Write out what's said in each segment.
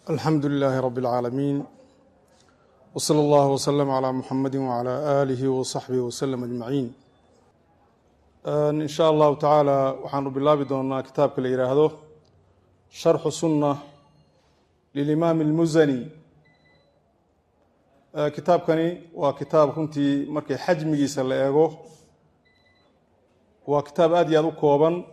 الحمد لله رب العالمين وصلى الله وسلم على محمد وعلى آله وصحبه وسلم أجمعين. إن شاء الله تعالى وحان بالله doonaa kitaabka la yiraahdo شرح السنة للإمام المزني. kitaabkani waa kitaab runtii markay xajmigiisa la eego waa kitaab aad iyo aad u kooban,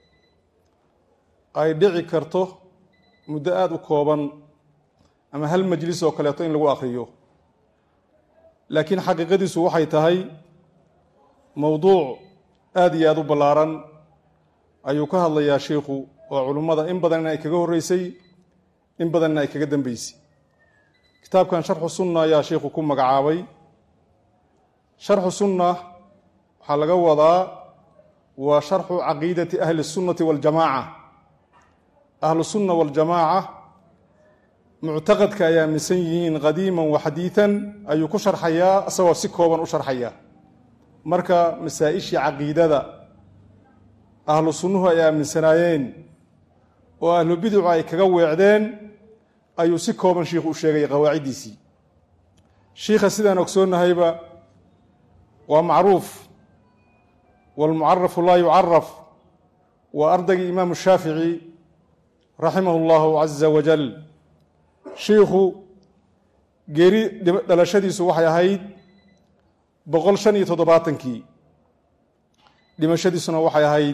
ay dhici karto muddo aad u kooban ama hal majlis oo kaleeto in lagu akhriyo, laakiin xaqiiqadiisu waxay tahay mowduuc aad iyo aad u ballaaran ayuu ka hadlayaa sheikhu, oo culummada in badanna ay kaga horreysay in badanna ay kaga dambeysay. kitaabkan sharxu sunna ayaa sheikhu ku magacaabay. sharxu sunna waxaa laga wadaa waa sharxu caqiidati ahli sunnati waljamaaca. ahlu sunna waljamaaca muctaqadka ay aaminsan yihiin qadiiman wa xadiidan ayuu ku sharxayaa, isagoo si kooban u sharxaya. marka masaa-ishii caqiidada ahlu sunnuhu ay aaminsanaayeen oo ahlu biducu ay kaga weecdeen ayuu si kooban shiikhu u sheegay qawaaciddiisii. shiikha sidaan ogsoonnahayba waa macruuf, waalmucarafu laa yucaraf, waa ardaygii imaamu shaafici raximahu allahu caza wajal. shiikhu geeri dhalashadiisu waxay ahayd 157, dhimashadiisuna waxay ahayd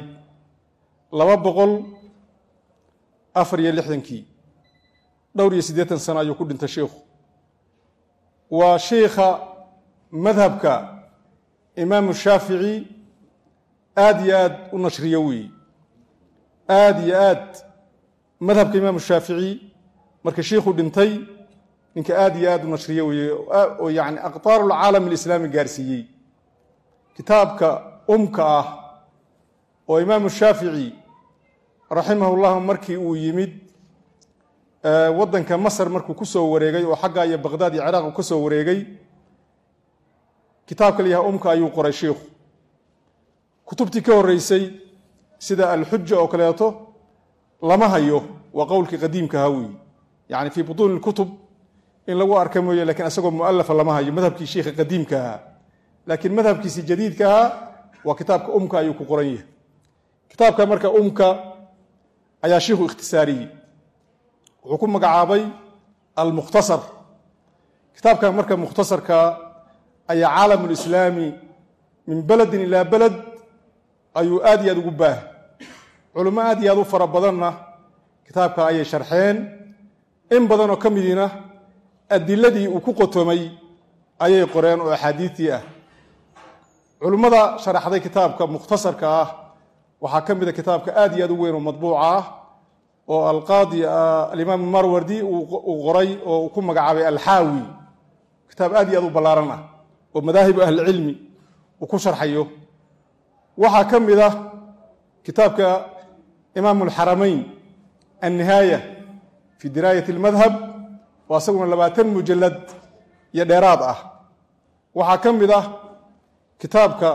264. dhowr iyo 80 sano ayuu ku dhintay sheikhu. waa sheikha madhabka imaamu shaafici aad iyo aad u nashriyo weeye, aad iyo aad madhabka imaamu shaafici marka sheikhu dhintay ninka aad iyo aad u nashriyo weeye, oo yani aqtaarul caalam alislaami gaarsiiyey. kitaabka ah oo imaamu shaafici raximahullahu markii uu yimid waddanka masar markuu ku soo wareegay oo xagga iyo baqdaad iyo ciraaq uu ka soo wareegay, kitaabka la yahay ayuu qoray sheikhu. kutubtii ka horreysay sida alxuja oo kaleeto lama hayo, waa qowlkii qadiimka ahaa weeye, yani fii butuuni lkutub in lagu arka mooye, lakiin isagoo mu'alafa lama hayo madhabkii sheikha qadiimka ahaa. laakiin madhabkiisii jadiidka ahaa waa kitaabka ayuu ku qoran yahay. kitaabka marka ayaa sheikhu ikhtisaariyey, wuxuu ku magacaabay almukhtasar. kitaabkan marka mukhtasarka ayaa caalamulislaami min beledin ilaa beled ayuu aad iyo aad ugu baah. culummo aad iyo aad u fara badanna kitaabka ayay sharxeen, in badanoo ka midiina adiladii uu ku qotomay ayay qoreen oo axaadiistii ah. culummada sharaxday kitaabka mukhtasarka ah waxaa ka mida kitaabka aad iyo aad u weyn oo madbuuca ah oo alqaadi alimaam marwardi uu qoray oo uu ku magacaabay alxaawi. kitaab aad iyo aad u ballaaran ah oo madaahibu ahlicilmi uu ku sharxayo. waxaa ka mid ah kitaabka imaamu alxaramayn annihaaya fi diraayati almadhab, oo asaguna 20 mujallad iyo dheeraad ah. waxaa ka mid ah kitaabka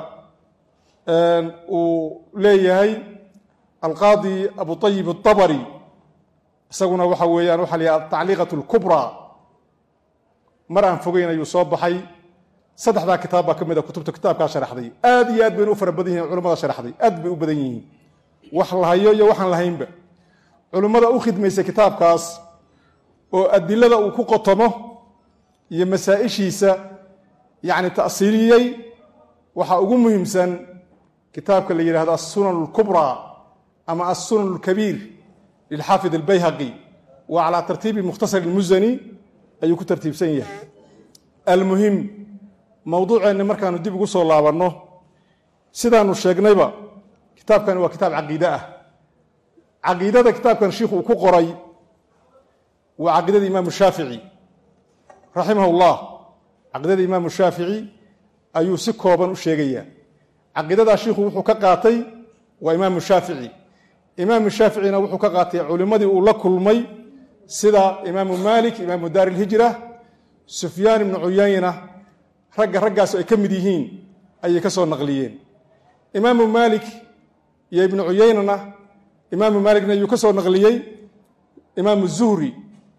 uu leeyahay alqaadi abu ayib atabari, isaguna waxa weeyaan waxa la yidhaha atacliiqat alkubraa. mar aan fogeyn ayuu soo baxay. 3 kitaab baa ka mid a kutubta kitaabkaa sharaxday. aad iyo aad bayna u fara badan yihiin culummada sharaxday, aad bay u badan yihiin, wax la hayo iyo waxaan lahaynba. culummada u khidmaysay kitaabkaas oo adilada uu ku qotomo iyo masaa-ishiisa yani ta'siiliyey, waxaa ugu muhiimsan kitaabka la yidhahdo assunan alkubraa ama assunan alkabiir lilxaafid albayhaqi, wa calaa tartiibi mukhtasar almusani ayuu ku tartiibsan yahay. almuhim, mowduuceenna markaanu dib ugu soo laabanno, sidaanu sheegnayba kitaabkani waa kitaab caqiide ah. caqiidada kitaabkan shiikhu uu ku qoray waa caqiidada imaamu shaafici raximahu llah. caqiidada imaamu shaafici ayuu si kooban u sheegayaa. caqiidadaa shiikhu wuxuu ka qaatay waa imaamu shaafici. imaamu shaaficina wuxuu ka qaatay culimmadii uu la kulmay sida imaamu maalik, imaamu daari ilhijra, sufyaan ibnu cuyayna, raggaas ay ka mid yihiin ayay ka soo naqliyeen. imaamu maalik iyo ibnu cuyaynana imaamu maalikna ayuu ka soo naqliyey imaamu zuhri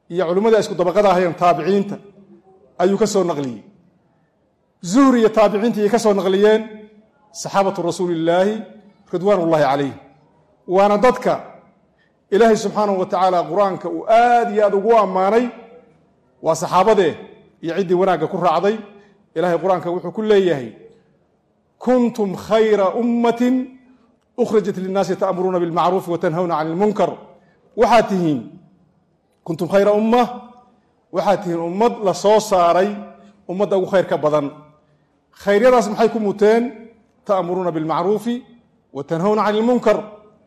iyo culimmada isku dabaqada ahayn taabiciinta ayuu ka soo naqliyey zuhri iyo taabiciinta ay ka soo naqliyeen saxaabatu rasuulillaahi ridwaanullaahi calayh waana dadka ilaahay subxaanahu wa tacaala qur-aanka uu aad iyo aad ugu ammaanay waa saxaabadee iyo ciddii wanaagga ku raacday ilaahay qur-aanka wuxuu ku leeyahay kuntum khayra ummatin ukhrajat linnaasi ta'muruuna bilmacruufi wa tanhawna cani ilmunkar waxaad tihiin kuntum khayra umma waxaad tihiin ummad la soo saaray ummadda ugu khayr ka badan khayryadaas maxay ku muteen ta'muruuna bilmacruufi wa tanhawna cani ilmunkar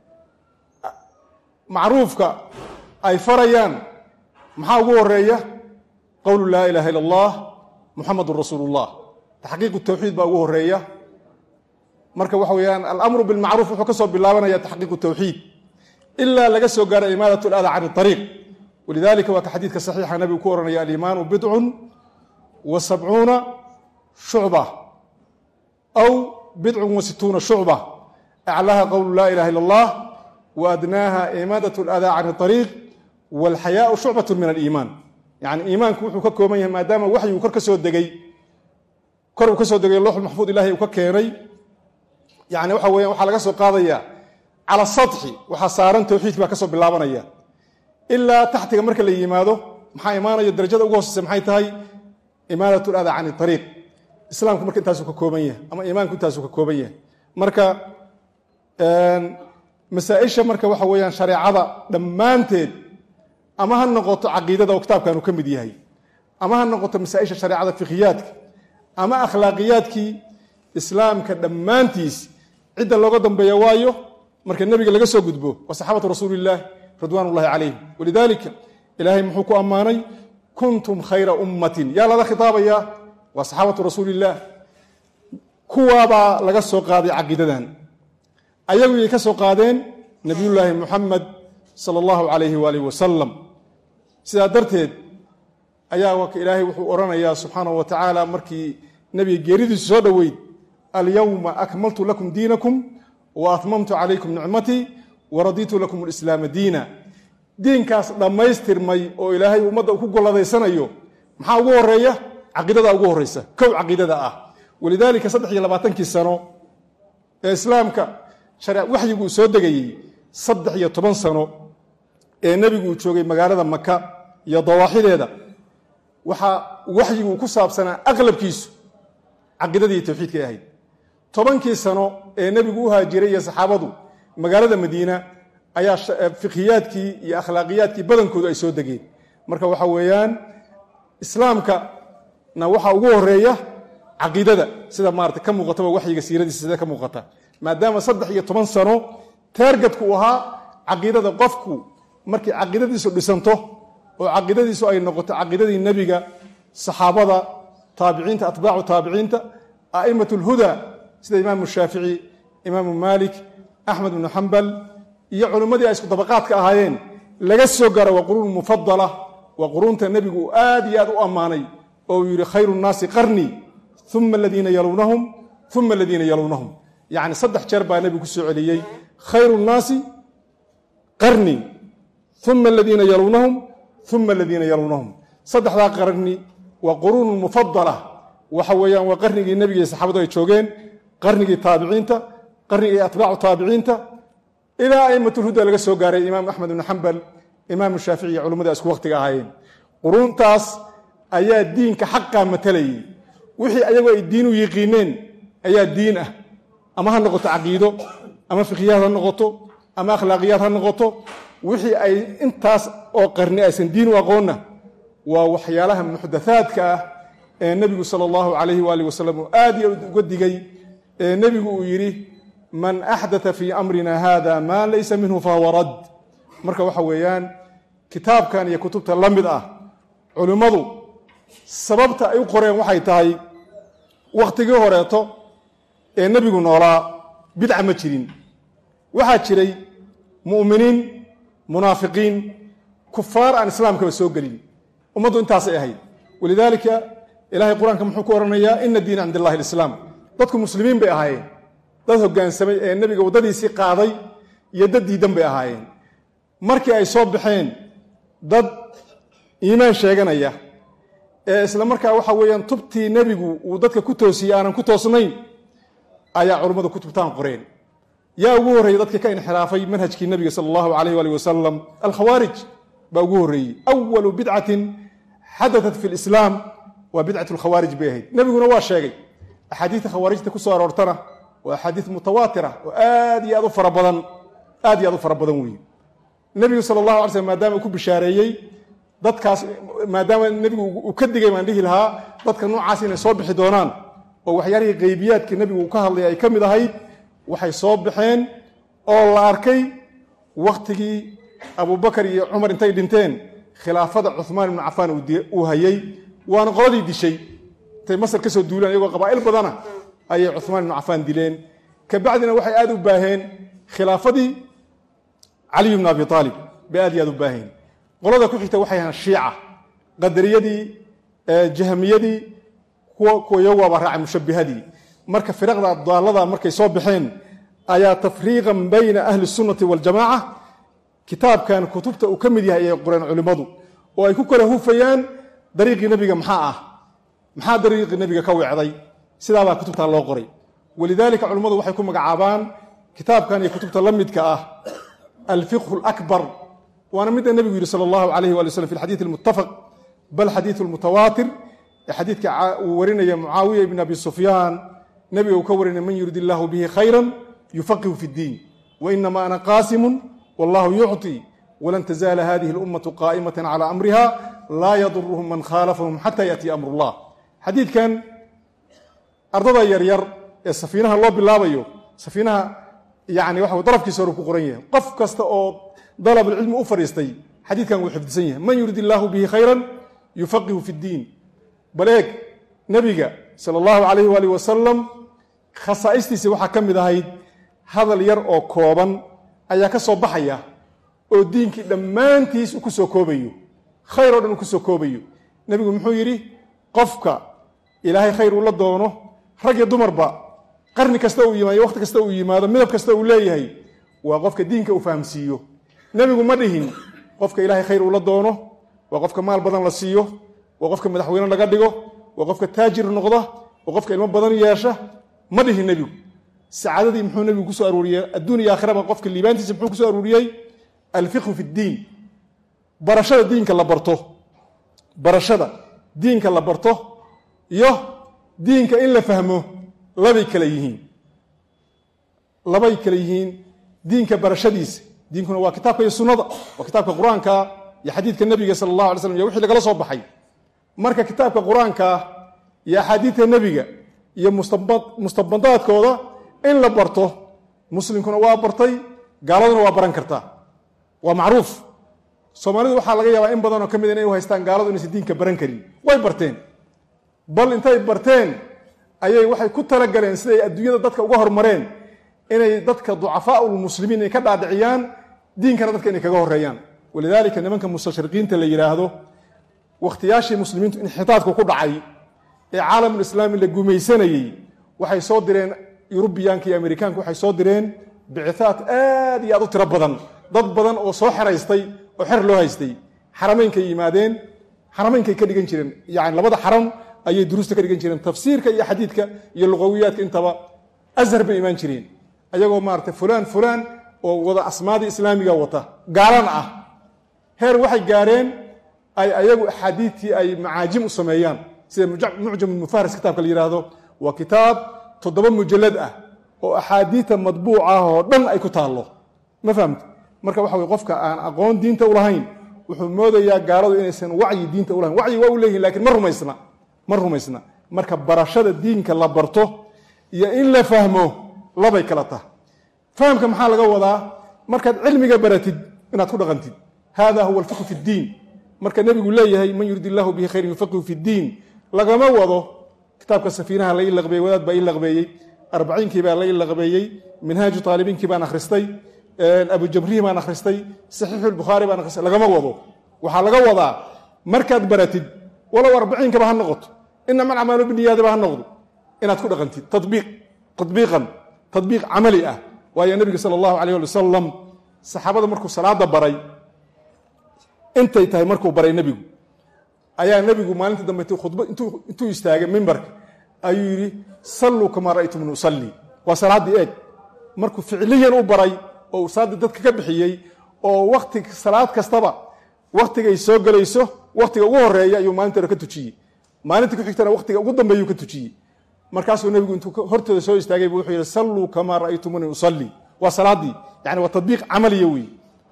macruufka ay farayaan maxaa ugu horeeya qowlu laa ilaaha ila allah muxamadun rasuulu llah taxqiiqu tawxiid baa ugu horeeya marka waxa weeyaan alamru bilmacruuf wuxuu ka soo bilaabanaya taxqiiqu tawxiid ilaa laga soo gaaro imaadat aladaa can ariiq walidalika waa ka xadiidka saxiixa nabigu ku ohanaya aliimaanu bidcun wa sabcuuna shucba aw bidcun wa situuna shucba aclaaha qowlu laa ilaha ila allah wa adnaaha imaadat aladaa can ariiq walxayaau shucbatu min aliimaan yani iimaanku wuxuu ka kooban yahay maadaama waxyuu kor uu ka soo degay looxul maxfuud ilahay uu ka keenay yani waxa weyan waxaa laga soo qaadaya cala sadxi waxaa saaran tawxiidki baa ka soo bilaabanaya ilaa taxtiga marka la yimaado maxaa imaanaya darajada ugu hooseysa maxay tahay imaadat aladaa can ariiq islaamku marka intaasuu ka kooban yahay ama iimaanku intaasuu ka kooban yahay marka masaaisha marka waxa weeyaan shareecada dhammaanteed ama ha noqoto caqiidada oo kitaabkaanu ka mid yahay ama ha noqoto masaaisha shareecada fikiyaadka ama akhlaaqiyaadkii islaamka dhammaantiis cidda looga dambeeya waayo marka nebiga laga soo gudbo waa saxaabatu rasuulillaah ridwaanullahi calayhim walidaalika ilaahay muxuu ku ammaanay kuntum khayra ummatin yaa lala khitaabayaa waa saxaabatu rasuulillaah kuwaabaa laga soo qaaday caqiidadan ayagu yay ka soo qaadeen nebiyullaahi muxamed sala allahu calayhi waalihi wasalam sidaa darteed ayaa ilaahay wuxuu odhanayaa subxaanahu wa tacaala markii nebiga geeridiisu soo dhoweyd alyawma akmaltu lakum diinakum wa atmamtu calaykum nicmatii wa radiitu lakum alislaama diina diinkaas dhammaystirmay oo ilaahay ummadda uu ku golladaysanayo maxaa ugu horeeya caqiidada ugu horreysa kow caqiidada ah walidaalika 23 sano ee islaamka waxyigu uu soo degayey 13 sano ee nebigu uu joogay magaalada maka iyo dawaaxideeda waxaa waxyigu ku saabsanaa aqlabkiisu caqiidadii tawxiidkay ahayd 10 sano ee nebigu u haajiray iyo saxaabadu magaalada madiina ayaa fiqhiyaadkii iyo akhlaaqiyaadkii badankoodu ay soo degeen marka waxa weeyaan islaamka na waxa ugu horeeya caqiidada sida maarata ka muuqataba waxyiga siiradiisa sida ka muuqata maadaama 13 sano taargetku ahaa caqiidada qofku markii caqiidadiisu dhisanto oo caqiidadiisu ay noqoto caqiidadii nebiga saxaabada taabiciinta atbaacu taabiciinta a'imatu lhuda sida imaamu shaafici imaamu maalik axmed bnu xambal iyo culimmadii ay isku dabaqaadka ahaayeen laga soo gaaro waa quruun mufadala waa quruunta nebigu uu aad iyo aad u ammaanay oo uu yidhi khayru nnaasi qarnii uma aladiina yaluunahum uma aladiina yaluunahum yacni 3 jeer baa nebigu ku soo celiyey khayru nnaasi qarnii uma aladiina yaluunahum uma aladiina yaluunahum 3daa qarni waa quruun mufadala waxa weeyaan waa qarnigii nebiga iyo saxaabadu ay joogeen qarnigii taabiciinta qarnigii atbaacu taabiciinta ilaa a'immatulhuda laga soo gaaray imaam axmed ibnu xambal imaamu shaafici iyo culimmada isku waqtiga ahaayeen quruuntaas ayaa diinka xaqaa matalayay wixii ayagu ay diin u yiqiineen ayaa diin ah ama ha noqoto caqiido ama fiqhiyaad ha noqoto ama akhlaaqiyaad ha noqoto wixii ay intaas oo qarni aysan diin u aqoonna waa waxyaalaha muxdathaadka ah ee nebigu sala allahu calayhi waalihi wasalam uu aad iyo uga digay ee nebigu uu yidhi man axdatha fii amrina hada maa laysa minhu fahuwa rad marka waxa weeyaan kitaabkan iyo kutubta la mid ah culimmadu sababta ay u qoreen waxay tahay wakhtigii horeeto ee nebigu noolaa bidca ma jirin waxaa jiray mu'miniin munaafiqiin kufaar aan islaamkaba soo gelin ummaddu intaasay ahayd walidaalika ilaahay qur-aanka muxuu ku odhanayaa ina diina cind allahi alislaam dadku muslimiin bay ahaayeen dad hoggaansamay ee nebiga waddadiisii qaaday iyo dad diidan bay ahaayeen markii ay soo baxeen dad iimaan sheeganaya ee isla markaa waxa weeyaan tubtii nebigu uu dadka ku toosiyey aanan ku toosnayn ayaa culummadu kutubtaan qoreen yaa ugu horreeyey dadka ka inxiraafay manhajkii nebiga sala allahu calayh waalihi wasalam alkhawaarij baa ugu horreeyey awalu bidcatin xadatat fi lislaam waa bidcat lkhawaarij bay ahayd nebiguna waa sheegay axaadiidta khawaarijta ku soo aroortana waa axaadiid mutawaatira oo aad iyo aad u fara badan weeye nebigu sala allahu alay slm maadaama uu ku bishaareeyey dadkaas maadaama nebigu uu ka digay baan dhihi lahaa dadka noocaas inay soo bixi doonaan oo waxyaalihii qaybiyaadka nebigu uu ka hadlay ay ka mid ahayd waxay soo baxeen oo la arkay wakhtigii abubakar iyo cumar intay dhinteen khilaafada cuhmaan ibnu cafaan uu hayey waana qoladii dishay intay masar ka soo duulaan iyagoo qabaa'il badana ayay cuhmaan ibnu cafaan dileen kabacdina waxay aad u baaheen khilaafadii caliy bnu abi aalib bay aad iyo aad u baaheen qolada ku xigta waxay ahaan shiica qadariyadii jahmiyadii kuwa iyagu waaba raacay mushabbihadii marka firaqda daallada markay soo baxeen ayaa tafriiqan bayna ahli sunnati waljamaaca kitaabkan kutubta uu ka mid yahay ayay qoreen culimmadu oo ay ku kala hufayaan dariiqii nebiga maxaa dariiqii nebiga ka weecday sidaabaa kutubtaa loo qoray walidaalika culimmadu waxay ku magacaabaan kitaabkan iyo kutubta la midka ah alfiqhu alakbar waana midda nebigu yidhi sala allahu calayh waali waslm fi alxadiid almuttafaq bal xadiidu almutawaatir ee xadiidka uu warinaya mucaawiya ibn abi sufyaan nebiga uu ka warinaya man yurid illaahu bihi khayran yufaqihu fi ddiin wainama ana qaasimun wallahu yucطi walan tazaala hadihi اlummatu qaa'imatan cala amriha laa yaduruhum man khaalafahum xata yaأtiya amr اllah xadiidkan ardada yaryar ee safiinaha loo bilaabayo safiinaha yani waxa darafkiisa hore ku qoran yahay qof kasta oo dalabulcilmi u fadhiistay xadiidkan wuu xifdisan yahay man yurid illaahu bihi khayran yufaqihu fi ddiin bal eeg nebiga sala allahu calayh waalih wasalam khasaa'istiisa waxaa ka mid ahayd hadal yar oo kooban ayaa ka soo baxaya oo diinkii dhammaantiis uu ku soo koobayo khayr oo dhan uu ku soo koobayo nebigu muxuu yidhi qofka ilaahay khayr uu la doono rag iyo dumarba qarni kasta uu yimaado wakhti kasta uu yimaado midab kasta uu leeyahay waa qofka diinka uu fahamsiiyo nebigu ma dhihin qofka ilaahay khayr uu la doono waa qofka maal badan la siiyo waa qofka madaxweyne laga dhigo waa qofka taajir noqda waa qofka ilmo badan yeesha ma dhihin nebigu sacaadadii muxuu nebigu ku soo aruuriyey adduun iyo aakhiraba qofka liibaantiisa muxuu ku soo aruuriyey alfiqhu fi ddiin barashada diinka la barto iyo diinka in la fahmo labay kala yihiin diinka barashadiisa diinkuna waa kitaabka iyo sunnada waa kitaabka qur-aanka iyo xadiidka nebiga sala allahu alay slam iyo wixii lagala soo baxay marka kitaabka qur-aanka iyo axaadiidta nebiga iyo mustabadaadkooda in la barto muslimkuna waa bartay gaaladuna waa baran kartaa waa macruuf soomaalidu waxaa laga yaabaa in badanoo ka mid inay u haystaan gaaladu inaysan diinka baran karin way barteen bal intay barteen ayay waxay ku talagaleen siday adduunyada dadka uga hormareen inay dadka ducafaa'ulmuslimiin ay ka dhaadhiciyaan diinkana dadka inay kaga horeeyaan walidaalika nimanka mustashriqiinta la yidhaahdo wakhtiyaashii muslimiintu inxitaadku ku dhacay ee caalamulislaami la gumaysanayey waxay soo direen yurubiyaanka iyo amerikaanka waxay soo direen bicihaad aad iyo aad u tiro badan dad badan oo soo xeraystay oo xer loo haystay xaramaynkay yimaadeen xaramaynkay ka dhigan jireen yani labada xaram ayay duruusta ka dhigan jireen tafsiirka iyo xadiidka iyo luqawiyaadka intaba ashar bay imaan jireen ayagoo maarata fulaan oo wada asmaadii islaamiga wata gaalana ah heer waxay gaareen ay ayagu axaadiidtii ay macaajim u sameeyaan sida mucjam mufaharis kitaabka la yidhaahdo waa kitaab 7 mujallad ah oo axaadiidta madbuuc ah oo dhan ay ku taallo ma fahamta marka waxa weye qofka aan aqoon diinta u lahayn wuxuu moodayaa gaaladu inaysan wacyi diinta u lahayn wacyi waa u leeyihin lakiin ma rumaysna marka barashada diinka la barto iyo in la fahmo labay kala taha fahamka maxaa laga wadaa markaad cilmiga baratid inaad ku dhaqantid hada huwa alfiqhu fi ddiin marka nebigu leeyahay man yurid illaahu bihi khayran yufaqihu fi ddiin lagama wado kitaabka safiinaha la ii laqbeeyey wadaad baa ii laqbeeyey arbaciinkii baa la ii laqbeeyey minhaaju taalibiinkii baan akhristay abujamrihi baan akhristay saxiixulbukhaari baan akhristay lagama wado waxaa laga wadaa markaad baratid walow arbaciinkaba ha noqoto inama alacmaalu biniyaadaba ha noqdo inaad ku dhaqantid tadbiiq camali ah waayo nebiga sala allahu calayh ali wasalam saxaabada markuu salaada baray intay tahay markuu baray nebigu ayaa nabigu maalinta dambe khudbad intuu istaagay mimbarka ayuu yiri sallu kama ra'aytumuni usalli wa salaadi eeg markuu ficiliyan u baray oo salaad dadka ka bixiyay oo waqti salaad kastaba waqtiga ay soo galayso waqtiga ugu horeeya ayuu maalinta ka tujiyay maalinta ku xigtana waqtiga ugu dambeeyay ka tujiyay markaasuu nabigu intuu hortooda soo istaagay wuxuu yiri sallu kama ra'aytumuni usalli wa salaadi yani wa tadbiiq amaliya wi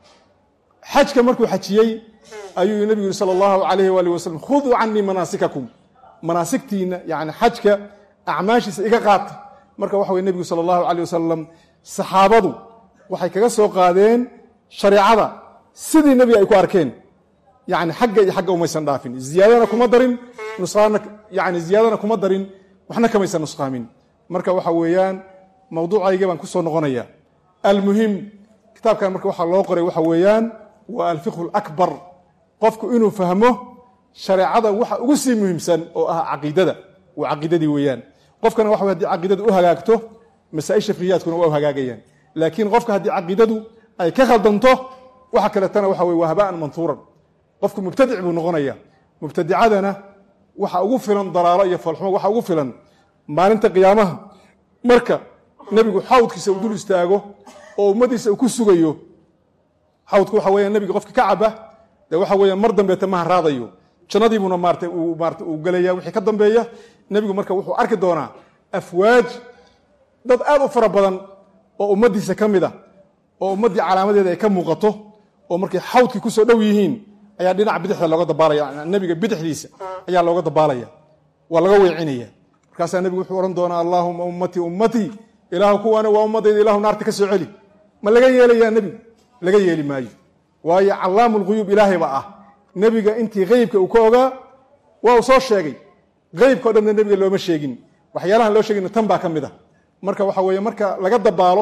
xajka markuu xajiyay ayuu nabigu sallallahu alayhi wa alihi wasallam khudhu anni manasikakum manasiktiina yani xajka acmaashiisa iga qaata marka waxa way nabigu sallallahu alayhi wasallam saxaabadu waxay kaga soo qaadeen shariicada sidii nabiga ay ku arkeen yani xagga umaysan dhaafin ziyadana kuma darin nusqaana yani ziyadana kuma darin waxna kamaysan nusqaamin marka waxa weeyaan mawduucayga baan ku soo noqonaya almuhim kitaabkan marka waxa loo qoray waxa weeyaan waa al-fiqh al-akbar qofku inuu fahmo shariicada waxa ugu sii muhiimsan oo ah aqeedada waa aqeedadii weeyaan qofkana waxa hadii aqeedadu u hagaagto masaa'isha fiqiyaadkuna waa hagaagayaan laakiin qofka hadii aqeedadu ay ka khaldanto waxa kale tan waxa way wahabaan mansuuran qofku mubtadic buu noqonaya mubtadicadana waxa ugu filan dalaalo iyo falxumo waxa ugu filan maalinta qiyaamaha marka nabigu xawdkiisa uu dul istaago oo ummadiisa uu ku sugayo xawdku waxa weeyaan nabiga qofka ka caba waxa weeyaan mar dambe tamaha raadayo jannadii buna maartay uu galaya wixii ka dambeeya nabigu marka wuxuu arki doonaa afwaaj dad aad u fara badan oo ummadiisa kamida oo ummadii calaamadeeda ay ka muuqato oo markay xawdkii ku soo dhow yihiin ayaa dhinaca bidixda looga dabaalaya nabiga bidixdiisa ayaa looga dabaalaya waa laga weecinaya markaas nabigu wuxuu oran doonaa allahumma ummati ilaahu kuwana waa ummadayda ilaahu naarta ka soo celi ma laga yeelaya nabigu laga yeeli maayo waayo calaamul ghuyub ilaahay ba ah nabiga intii ghaybka uu ka ogaa waa soo sheegay ghaybka dhanna nabiga looma sheegin waxyaalahan loo sheegin tan baa kamid ah marka waxa weeye marka laga dabaalo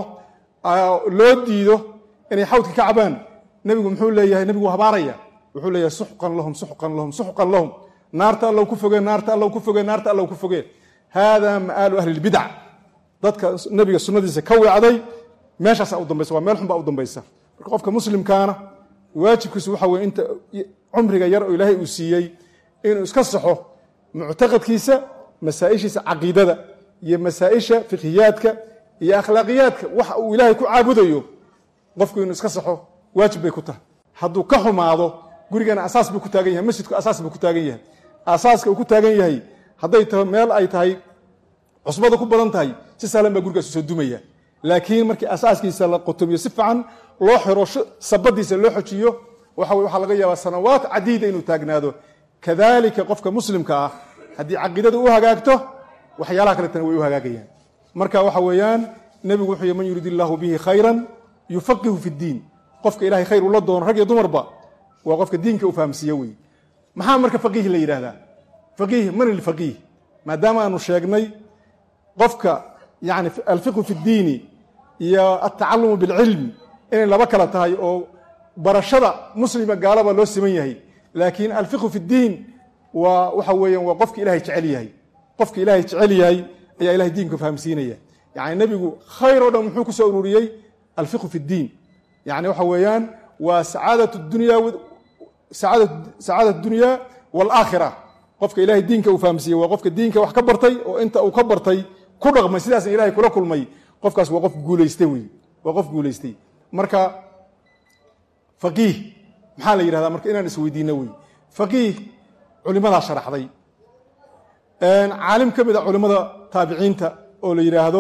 loo diido inay xawdka ka cabaan nabigu muxuu leeyahay nabigu habaaraya wuxuu leeyahay suxqan lahum naarta allah ku fogeen naarta allah ku fogeen naarta allah ku fogeen hada ma'alu ahli albid'ah dadka nabiga sunnadiisa ka weecday meeshaas u dambaysa waa meel xun baa u dambaysa marka qofka muslimkaana waajibkiisu waxa weeye inta umriga yar oo ilaahay uu siiyay inuu iska saxo mu'taqadkiisa masaa'ishiisa aqeedada iyo masaa'isha fiqhiyaadka iyo akhlaaqiyadka waxa uu ilaahay ku caabudayo qofku inuu iska saxo waajib bay ku tahay hadduu ka xumaado gurigana asaas buu ku taagan yahay masjidku asaas buu ku taagan yahay asaaska uu ku taagan yahay hadday tahay meel ay tahay cusbada ku badan tahay si sahlan baa gurigaas soo dumaya laakiin markii asaaskiisa la qotomiyo si fiican loo xiro sabadiisa loo xojiyo waxa laga yaabaa sanawaad cadiida inuu taagnaado kadalika qofka muslimka ah hadii aqeedadu u hagaagto waxyaalaha kale tan way u hagaagayaan marka waxa weeyaan nabigu wuxuu man yuridillahu bihi khayran yufaqihu fi diin qofka ilaahay khayr u la doono rag iyo dumarba waa qofka diinka u fahamsiyo weey maxaa marka faqiih la yiraahdaa faqiih man al-faqih maadaama aanu sheegnay qofka yani al-fiqh fi diin iyo at-ta'allum bil ilm in laba kala tahay oo barashada muslima gaalaba loo siman yahay laakiin al-fiqh fi diin waxa weeyaan waa qofka ilaahay jecel yahay qofka ilaahay jecel yahay ayaa ilaahay diinka fahamsiinaya yani nabigu khayr oo dhan muxuu ku soo ururiyay al-fiqh fi diin يعني waxa weeyaan waa saadatu dunya wal aakhirah qofka ilaahay diinka uu fahamsiyo waa qofka diinka wax ka bartay oo inta uu ka bartay ku dhaqmay sidaas ilaahay kula kulmay qofkaas waa qof guuleystay weey waa qof guuleystay marka faqih maxaa la yiraahdaa marka inaan isweydiino weey faqih culimada sharaxday caalim kamid ah culimada taabiciinta oo la yiraahdo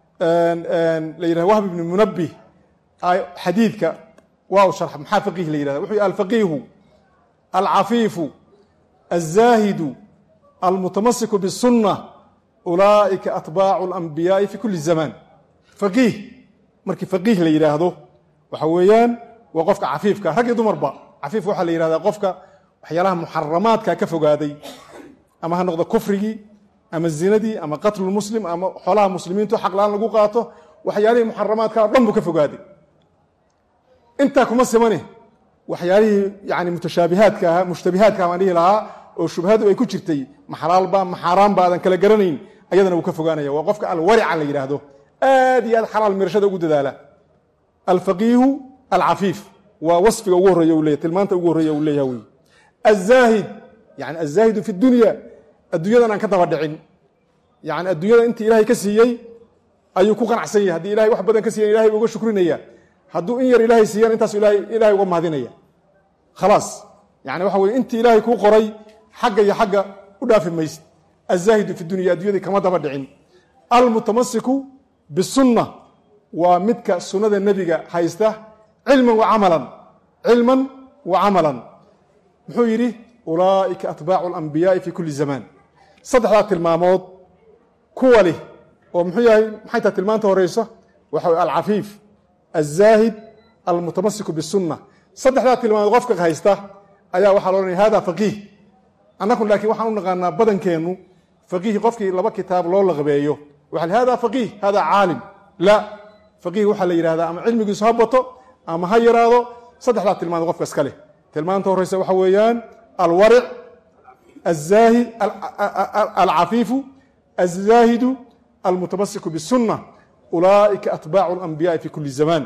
Wahb ibn Munabbih حديثك واو شرح محا فقيه ليلى وحي الفقيه العفيف الزاهد المتمسك بالسنة أولئك أتباع الأنبياء في كل زمان فقيه مركي فقيه ليلى هذا وحويان وقفك عفيفك رجل دمربا عفيف وحا ليلى هذا قفك وحيالها محرمات كفقادي أما هنقضى كفري أما الزندي أما قتل المسلم أما حولها مسلمين تو حق لان لقو قاته وحيالها محرمات كرمبو كفقادي انت كما سمنه وحيالي يعني متشابهات مشتبهات كمان لها او شبهات ay ku jirtay maxalaal ba maxaraam baadan kala garanayn ayadana uu ka fogaanaya waa qofka al wari'a la yiraahdo aad iyo xalaal mirashada ugu dadaala al faqih al afif wa wasfiga ugu horeeyo uu leeyahay tilmaanta ugu horeeyo uu leeyahay al zahid yani azaahidu fi dunya adduunyadan aan ka daba dhicin, yani adduunyada intii ilaahay ka siiyey ayuu ku qanacsan yahay. haddii ilahay wax badan ka siiyan ilahay uga shukrinaya, hadduu in yar ilaahay siiyana intaasu ilahay uga mahadinaya khalaas. yani waxa weye intii ilaahay kuu qoray xagga iyo xagga u dhaafi maysid. azaahidu fi dunya adduunyadii kama daba dhicin. almutamasiku bisunna waa midka sunnada nebiga haysta cilman wa camalan. muxuu yidhi ulaa'ika atbaacu alambiyaai fi kuli zamaan. saddexdaa tilmaamood kuwa leh oo muxuu yahay, maxay tahay tilmaanta horeysa? waxa way alcafiif, alzaahid, almutamasiku bisunna. saddexdaa tilmaamood qofka haysta ayaa waxaa lo odhanaya hada faqiih. annaku laakiin waxaan u naqaanaa badankeennu faqiih qofkii laba kitaab loo laqbeeyo waxa hada faqiih, hada caalim. la, faqiih waxaa la yidhahdaa ama cilmigiisu ha bato ama ha yaraado. saddexdaa tilmaamood qofka iska leh. tilmaanta horeysa waxa weeyaan alwaric, alzaahid, alcafiifu, alzaahidu, almutamasiku bisunna. ulaa'ika atbaacu alambiyaai fi kuli zamaan.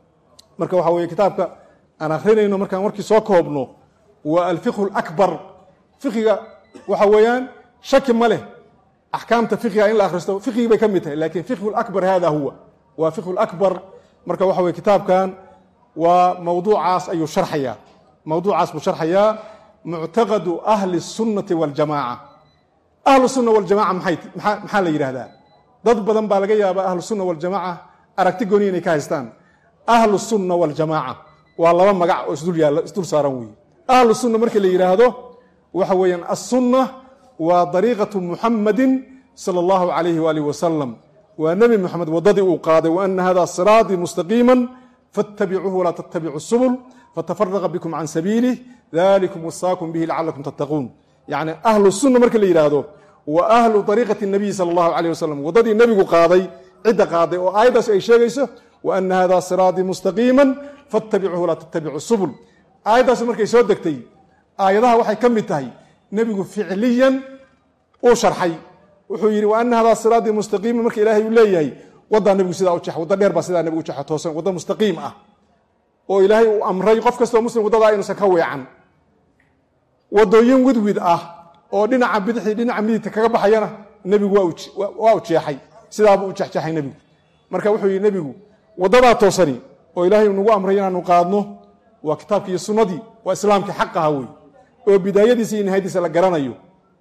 marka waxa weye kitaabka aan akrinayno markaan warkii soo koobno waa alfiqhu lakbar. fiqiga waxa weeyaan shaki ma leh axkaamta fiqiga in la akhristo fiqigii bay ka mid tahay, lakin fiqhu lakbar hada huwa, waa fiqhu lakbar. marka waxa weye kitaabkan waa mawduucaas ayuu sharxayaa. mawduucaas buu sharxayaa muctaqadu ahli الsunnati waاljamaca. ahlu sunna waljamaca maxaa la yidhahdaa? dad badan baa laga yaabaa ahlu sunna waljamaca aragti gooni inay ka haystaan. ahlu sunna waljamaca waa laba magac oo isdul saaran weeye. ahlu sunna markii la yidhaahdo waxa weeyaan assunna waa dariiqatu muxamadin sala allahu calayhi waalihi wasalam. waa nebi moxamed waddadii uu qaaday, wa ana hada siraatii mustaqiima faاtabicuuhu walaa tattabicu subul fatafaraqa bikum can sabiilih dalikum wasaakum bihi lacalakum tattaquun. yani ahlu sunna marka la yidhaahdo wa ahlu ariiqati nabiy sala allahu alayh wasalam, waddadii nebigu qaaday cidda qaaday oo aayaddaas ay sheegayso wa ana hada siraatii mustaqiima faاtabicuuhu walaa tattabicu subul. aayaddaas markay soo degtay aayadaha waxay ka mid tahay nebigu ficliyan uu sharxay. wuxuu yidhi wa ana hada siraatii mustaqiima marka ilaahay uu leeyahay waddaa nebigu sidaa u jeex, waddo dheer baa sidaa nebigu u jeexo toosan, waddo mustaqiim ah oo ilaahay uu amray qof kastoo muslim waddadaa inuusan ka weecan. waddooyin widwid ah oo dhinaca bidixii dhinaca midigta kaga baxayana nebigu waa u jeexay, sidaabuu u jexjeexay nebigu. marka wuxuu yidhi nebigu waddadaa toosani oo ilaahay nagu amray inaanu qaadno waa kitaabkii iyo sunnadii, waa islaamkii xaq aha wey, oo bidaayadiisa iyo nihayadiisa la garanayo.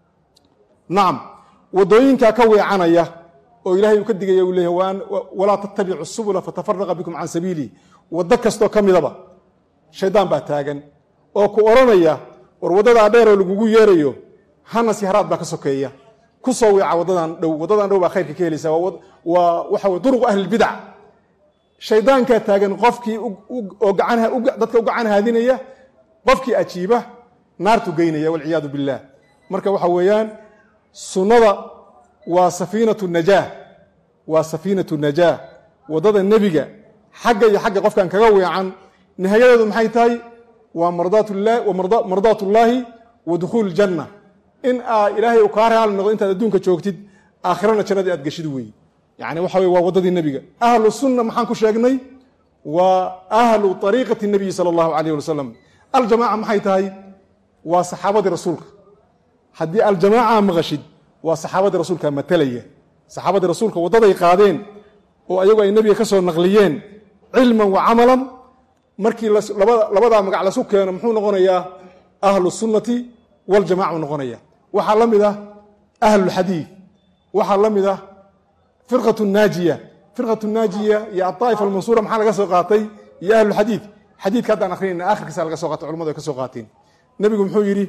nacam, waddooyinkaa ka weecanaya oo ilaahay uu ka digaya uu leeyahay walaa tattabicu subula fatafaraqa bikum can sabiilih. waddo kastoo ka midaba shaydaan baa taagan oo ku odhanaya war waddadaa dheeroo lagugu yeerayo hanas haraad baa ka sokeeya, ku soo weeca waddadan dhow baa khayrka ka helaysa. waa waxa weye duruqu ahlilbidac. shaydaankaa taagan qofkii oo dadka u gacan haadinaya, qofkii ajiiba naartu geynaya walciyaadu billaah. marka waxa weeyaan sunnada waa safiinatu najaah, waa safiinatu najaah. waddada nebiga xagga iyo xagga qofkan kaga weecan nihayadeedu maxay tahay? waa mardaatullaahi wa dukhuul janna. in ilaahay uu kaa raali noqdo intaad adduunka joogtid, aakhirana jannadii aad geshid weeye. yani waxa weye waa waddadii nebiga. ahlu sunna maxaan ku sheegnay? waa ahlu ariiqati nabiyi sala allahu alayh wasalam. aljamaaca maxay tahay? waa saxaabadii rasuulka. haddii aljamaaca maqashid waa saxaabadii rasuulka matalaya. saxaabadii rasuulka waddaday qaadeen oo ayagu ay nebiga ka soo naqliyeen cilman wa camalan. markii labadaa magac lasu keeno muxuu noqonayaa? ahlu sunnati waljamaca u noqonaya. waxaa la mid ah ahlulxadiid, waxaa la mid ah firqatu naajiya. firqatu naajiya iyo aaa'ifa almansuura maxaa laga soo qaatay? iyo ahlulxadiid. xadiidka haddaan akrinayna akhirkiisa laga soo qaatay, culamadu ay ka soo qaateen. nebigu muxuu yidhi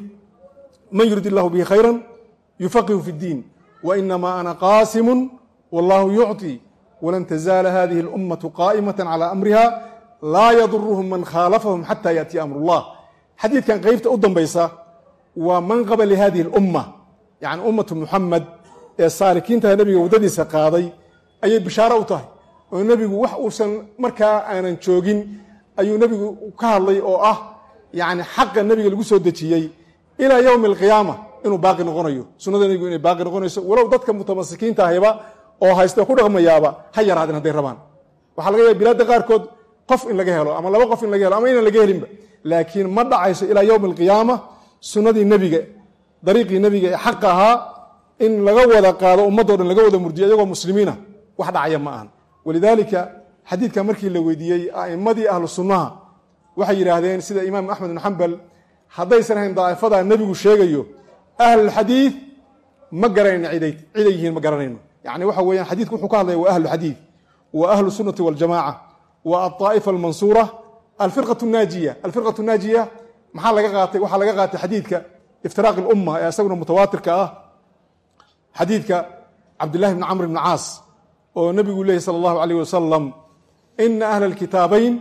man yurid illahu bihi khayran yufaqihu fi ddiin wainamaa ana qaasimun wallahu yucطi walan tazaala hadihi اlummatu qaa'imatan calى amriha laa yaduruhum man khaalafahum xata yaأtiya amr اllah. xadiidkan qeybta u dambaysa waa manqaba lihadihi اlumma, yani ummatu muxamed ee saalikiintaha nebiga waddadiisa qaaday ayay bishaaro u tahay. oo nebigu wax uusan markaa aanan joogin ayuu nebigu ka hadlay oo ah yani xaqa nebiga lagu soo dejiyey ilaa yowmi alqiyaama inuu baaqi noqonayo, sunnada nebigu inay baaqi noqonayso, walow dadka mutamasikiinta ahayba oo haysta ku dhaqmayaaba ha yaraadeen hadday rabaan. waxaa laga yaaba bilaadda qaarkood qof in laga helo ama laba qof in laga helo ama inaan laga helinba, laakiin ma dhacayso ilaa yowmi alqiyaama sunnadii nebiga dariiqii nabiga ee xaq ahaa in laga wada qaado ummadoo dhan laga wada murdiyo iyagoo muslimiina wax dhacaya ma ahan walidaalika xadiidka markii la weydiiyey a'immadii ahlu sunnaha waxay yidhaahdeen sida imaam axmed ibn xambal haddaysan ahayn daa'ifada nebigu sheegayo ahlulxadiid ma garanayno ciday yihiin ma garanayno yani waxa weeyaan xadiidku wuxuu ka hadlaya waa ahlulxadiid wa ahlu sunnati waljamaca wa alطaa'ifa almansuura alfirqatu naajiya maxaa laga qaatay waxaa laga qaatay xadiidka iftiraaq ilumma ee isaguna mutawaatirka ah xadiidka cabdillahi bni camr bni caas oo nebigu leeyahy sala allahu alayh wasalam ina ahla alkitaabayn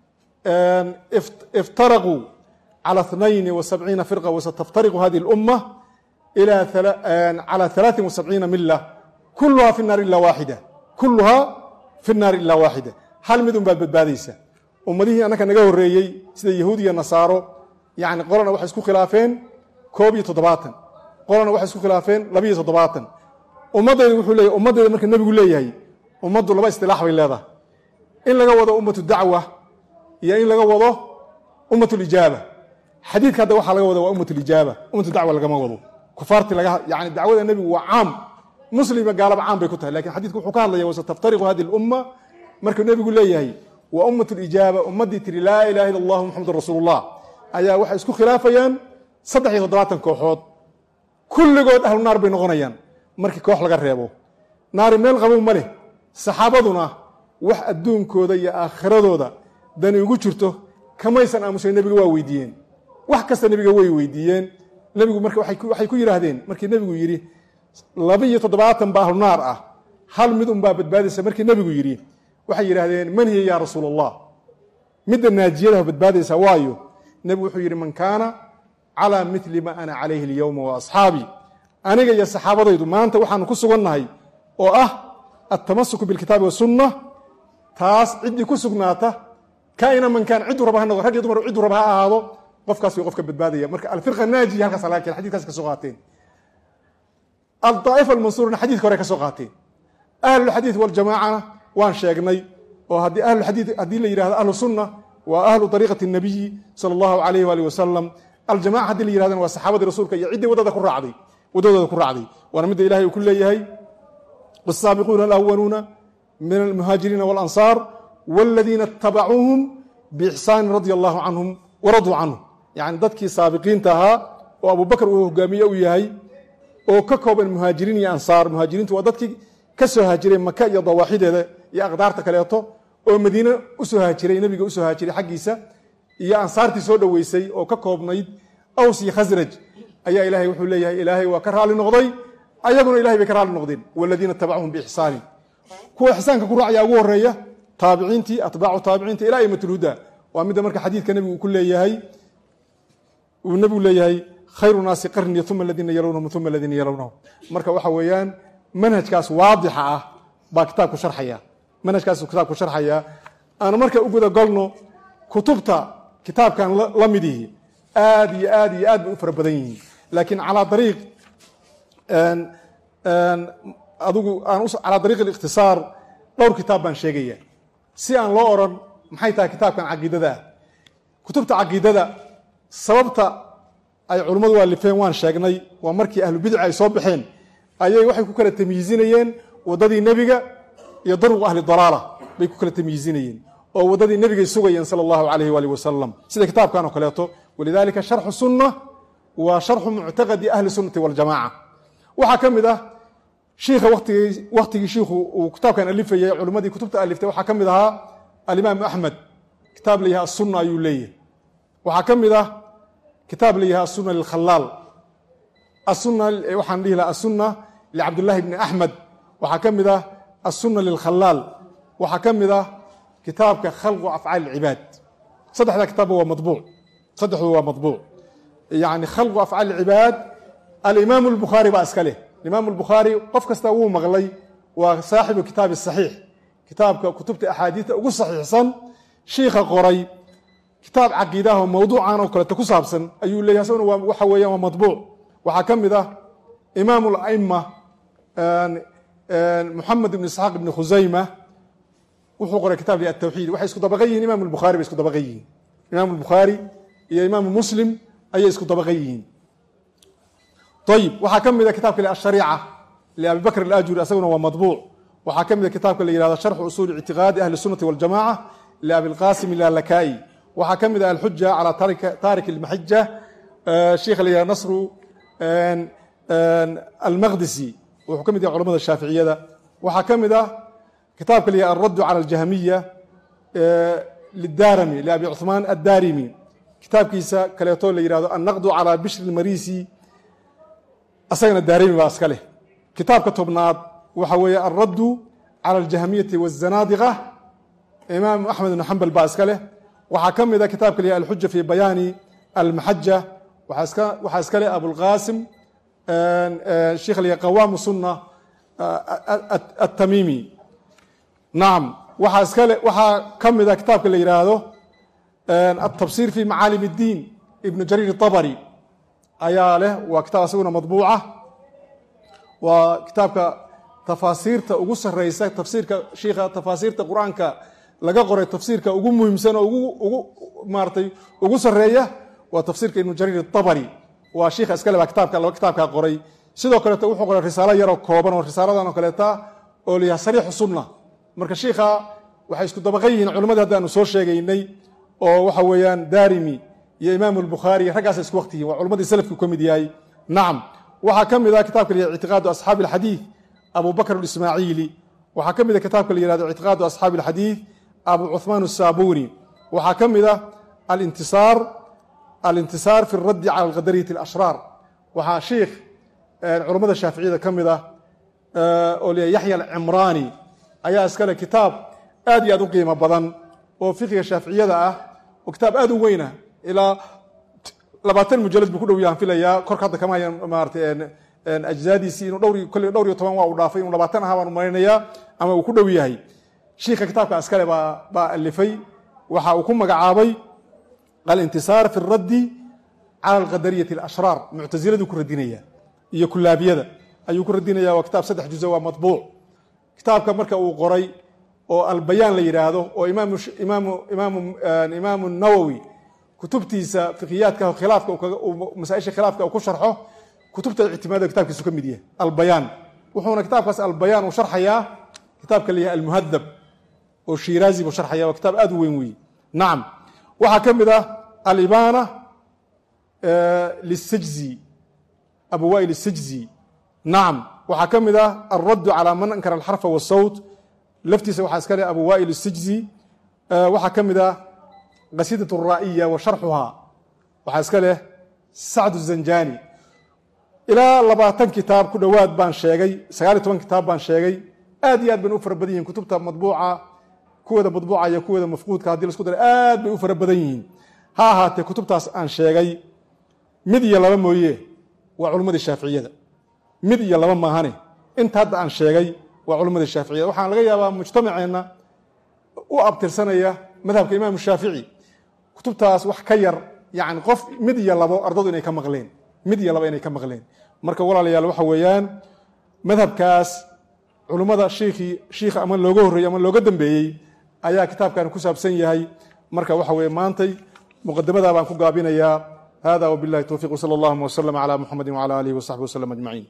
iftaraquu cala 72 firqa wasataftariqu hadihi اlumma cala 73 mila kuluhaa fi naari ila waaxida hal mid un baad badbaadaysa ummadihii annaka naga horreeyey sida yahuud iyo nasaaro yani qolana waxay isku khilaafeen 71 qolana waxay isku khilaafeen 72 ummadayda wuxuu leeyahay ummadayda marka nebigu leeyahay ummaddu laba istilaax bay leedahay in laga wado ummatu dacwa iyo in laga wado ummatu lijaaba xadiidka hadda waxaa laga wada waa ummatu lijaaba ummatu dacwa lagama wado kufaarti yani dacwada nebigu waa caam muslima gaalaba caam bay ku tahay lakin xadiidku wuxuu ka hadlaya wasataftariqu hadihi اlumma markuu nebigu leeyahay waa ummatu lijaaba ummaddii tiri laa ilaha illa allah muxamedun rasuulullah ayaa waxay isku khilaafayaan 73 kooxood kulligood ahlu naar bay noqonayaan markii koox laga reebo naari meel qabow ma leh saxaabaduna wax adduunkooda iyo aakhiradooda dani ugu jirto kamaysan aamusay nebiga waa weydiiyeen wax kasta nebiga way weydiiyeen nebigu marka waxay ku yidhaahdeen markii nebigu yidhi 72 baa ahlu naar ah hal mid un baa badbaadaysa markii nebigu yidhi waxay yidhaahdeen man hiya yaa rasuul allah midda naajiyadaha badbaadaysa waayo nebigu wuxuu yidhi man kaana calaa mili ma ana calayhi alyowma wa asxaabii aniga iyo saxaabadaydu maanta waxaanu ku sugannahay oo ah altamasuku bilkitaabi wasunna taas ciddii ku sugnaata kaina man kaan cidduu raba ha noqdo rag iyo dumar cidduu raba ha ahaado qofkaas way qofka badbaadaya marka alfirqa naajiya halkaas laga keen xadidkaas ka soo qaateen aldaa'ifa almansuurna xadiidka hore ka soo qaateen ahlulxadiid waljamaacana waan sheegnay oo haddii ahlulxadiid haddii la yidhahdo ahlu sunna waa ahlu ariiqati الnabiyi sala allahu alayh waalih wasalam aljamaca haddii la yihahdana waa saxaabadii rasuulka iyo ciddii waddadooda ku raacday waana midda ilahay uu ku leeyahay wالsaabiquuna alأwaluuna min almuhaajiriina wاlansaar wاladiina اtabacuuhum biixsaani radia allahu canhum waraduu canhum yani dadkii saabiqiinta ahaa oo abubakr uu hogaamiye u yahay oo ka kooban muhaajiriin iyo ansaar muhaajiriintu waa dadkii ka soo haajiray maka iyo dawaaxideeda iyo aqdaarta kaleeto oo madiine usoo haajiray nebiga usoo haajiray xaggiisa iyo ansaartii soo dhoweysay oo ka koobnayd aws iyo khasraj ayaa ilaahay wuxuu leeyahay ilaahay waa ka raali noqday ayaguna ilahay bay ka raali noqdeen waladiina tabacuhum biixsaanin kuwa ixsaanka ku raacaya ugu horeeya taabiciintii atbaacu taabiciinta ilaa imatulhuda waa midda marka xadiidka nebigu ku leeyahay uu nebigu leeyahay khayru naasi qarni uma aladiina yalownahum uma aladiina yalownahum marka waxa weeyaan manhajkaas waadixa ah baa kitaabku sharxaya manhajkaas kitaabku sharxaya aanu marka u guda golno kutubta kitaabkan la midihi aad iyo aad iyo aad bay u fara badan yihiin laakiin calaa ariiq adigu calaa ariiq alikhtisaar dhowr kitaab baan sheegaya si aan loo oran maxay tahay kitaabkan caqiidada ah kutubta caqiidada sababta ay culimmadu waalifeen waan sheegnay waa markii ahlu bidca ay soo baxeen ayay waxay ku kala tamyiizinayeen waddadii nebiga iyo daruq ahli dalaala bay ku kala tamyiizinayeen oo waddadii nebigay sugayeen sala allahu alayh waalih wasalam sida kitaabkan oo kaleeto walidalika sharxu sunna waa sharxu muctaqadi ahli sunnati waljamaca waxaa ka mid ah shiikha wakhtigii shiikhu uu kitaabkan alifayay culimmadii kutubta aliftay waxaa ka mid ahaa alimaamu axmed kitaab la yahay asunna ayuu leeyahay waxaa ka mid ah kitaab la yahay asunna lilkhalaal asunna waxaan dhihi lahaa asunna licabdillahi bni axmed waxaa ka mid ah asunna lilkhalaal waxaa ka mid ah kitaabka khalqu afcaal ilcibaad saddexda kitaabba waa mabuuc saddexdu waa maطbuuc yani khalqu afcaal ilcibaad alimaam اlbukhaari baa iska leh imaam اlbukhaari qof kasta wuu maqlay waa saaxibu kitaabi saxiix kitaabka kutubta axaadiista ugu saxiixsan shiikha qoray kitaab caqiidaho mawduucan oo kaleeto ku saabsan ayuu leeyahay asaguna waxa weeyaan waa maطbuuc waxaa ka mid ah imaam اla'ima muxamed ibn isxaaq ibni khusayma wuxuu qoray kitaab atawxiid waxay isku dabaqan yihiin imam اlbukhaari bay isku dabaqan yihiin imaam اlbukhaari iyo imaamu muslim ayay isku dabaqan yihiin ayib waxaa ka mida kitaabka le ashariica liabi bakr alajuri asaguna waa madbuuc waxaa ka mida kitaabka la yihahdo sharxu usuuli ictiqaadi ahli sunnati waljamaca liabilqasim ilalaka'i waxaa ka mid ah alxuja calaa taarik almaxija sheikha la yihahdo nasru almaqdisi wuxuu ka mid yahay culamada shaaficiyada waxaa ka mid ah kitaabka la yihahdo alraddu cala aljahmiya lidarimi liabi cuثmaan addarimi kitaabkiisa kaleeto la yihahdo annaqdu calaa bishri lmarisi asagana daarimi baa iska leh kitaabka tobnaad waxa weeye alraddu cala aljahmiyati wالzanaadiqa imaam axmed ibn xambal baa iska leh waxaa ka mid a kitaabka la yihahdo alxuja fi bayaani almaxaja waxaa iska leh abulqasim sheikh la yihahdo qawaamu sunna الtamimi nacam waxaa ka mid a kitaabka la yidhaahdo التفsير في معاaلم الدين بن جرير الطبري ayaa leh waa kitaab asaguna madbuuca waa kitaabka tafaasiirta ugu sareysa tafsiirka shiikha tafaasiirta qur-aanka laga qoray tafsiirka ugu muhiimsan oo maaratay ugu sareeya waa tafsiirka ibnu jariir الطبري waa shiikha iskale baa laba kitaabkaa qoray sidoo kaleeto wuxuu qoray risaalo yaroo kooban oo risaaladan oo kaleeta oo la yahay sariixu sunna marka shiikha waxay isku dabaqan yihiin culimadii haddaanu soo sheegaynay oo waxa weeyaan daarimi iyo imaam albukhaari raggaasa isku waqti yihin waa culimadii salafku ka mid yahay nacam waxaa ka mid ah kitabka la yihahdo ictiqaadu asxaabi alxadiid abu bakr alismaaciili waxaa ka mid ah kitaabka la yihahdo ictiqaadu asxaabi alxadiid abu cuثmaan الsaabuni waxaa ka mid ah alintisaar fi اraddi cala alqadariyati اlashraar waxaa shiikh culimmada shaaficiyada ka mid ah oo la yaxya alcimraani ayaa iskale kitaab aad iyo aad u qiimo badan oo fiqiga shaaficiyada ah oo kitaab aad u weyna ilaa 20 mujalad buu ku dhow yahan filayaa korka hadda kama hayan maartay ajzaadiisii inuu dhowr iyo 10 waa uu dhaafay inuu 20 ahaa baan marinayaa ama uu ku dhow yahay shiikha kitaabka askale baa alifay waxa uu ku magacaabay al-intisaar fi raddi cala alqadariyati alashraar muctaziladu ku radinaya iyo kulaabiyada ayuu ku radinaya waa kitaab 3 juz waa madbuuc kitaabka marka uu qoray oo albayaan la yiraahdo oo imaamu nawawi kutubtiisa fiqiyaadka khilaafka masaa'isha khilaafka uu ku sharxo kutubta ictimaadka kitaabkiisu ka mid yahay albayaan wuxuuna kitaabkaas albayaan uu sharxayaa kitaabka la yahay almuhadab oo shiiraazi buu sharxayaa waa kitaab aad u weyn weeye nacam waxaa ka mid ah alibaana lisajzi abu waa'il الsajzi nacam waxaa ka mid ah alraddu calaa man ankara alxarfa waالsawt laftiisa waxaa iska leh abu waa'il الsijzi waxaa ka mid ah qasiidaة الraa'iya wa sharxuhaa waxaa iska leh sacd الzanjani ilaa 20 kitaab ku dhowaad baan sheegay 19 kitaab baan sheegay aad iyo aad bay u fara badan yihiin kutubta madbuuca kuwada madbuuca iyo kuwada mafquudka haddii la isku daro aad bay u fara badan yihiin ha ahaatee kutubtaas aan sheegay mid iyo laba mooye waa culimmadii shaaficiyada mid iyo laba maahane inta hadda aan sheegay waa culimmadii shaaficiyada waxaan laga yaabaa mujtamaceenna u abtirsanaya madhabka imaamu shaafici kutubtaas wax ka yar yani qof mid iyo labo ardadu inay ka maqleen mid iyo laba inay ka maqleen marka walaalayaal waxa weeyaan madhabkaas culimmada shiikha ama looga horreeyey ama looga dambeeyey ayaa kitaabkan ku saabsan yahay marka waxa weeye maantay muqadamadaa baan ku gaabinayaa hada wabillahi towfiq wsala allahuma wslm cala muxamadi wcala alihi wasaxbi waslm ajmaciin